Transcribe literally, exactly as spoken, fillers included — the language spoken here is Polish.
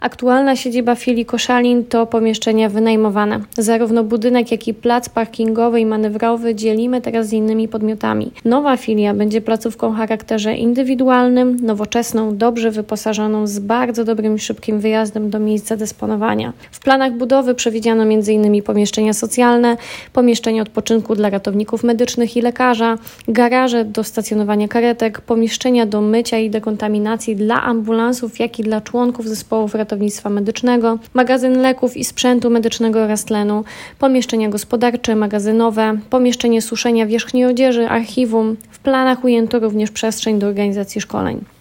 Aktualna siedziba filii Koszalin to pomieszczenia wynajmowane. Zarówno budynek, jak i plac parkingowy i manewrowy dzielimy teraz z innymi podmiotami. Nowa filia będzie placówką o charakterze indywidualnym, nowoczesną, dobrze wyposażoną, z bardzo dobrym i szybkim wyjazdem do miejsca dysponowania. W planach budowy przewidziano między innymi pomieszczenia socjalne, pomieszczenia odpoczynku dla ratowników medycznych i lekarza, garaże do stacjonowania karetek, pomieszczenia do mycia i dekontaminacji dla ambulansów, jak i dla członków zespołów ratownictwa medycznego, magazyn leków i sprzętu medycznego oraz tlenu, pomieszczenia gospodarcze, magazynowe, pomieszczenie suszenia wierzchniej odzieży, archiwum. W planach ujęto również przestrzeń do organizacji szkoleń.